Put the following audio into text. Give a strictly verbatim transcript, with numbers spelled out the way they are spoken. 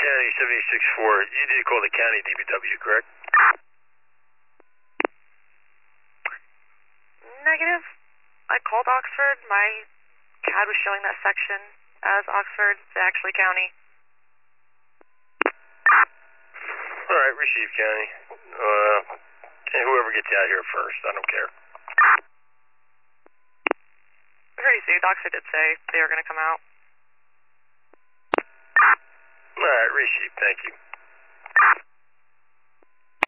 County seventy-six four, you did call the county D P W, correct? Negative. I called Oxford. My C A D was showing that section as Oxford. It's actually county. All right, receive county. Uh, and whoever gets out here first, I don't care. We already see. Oxford did say they were going to come out. All right, receive. Thank you.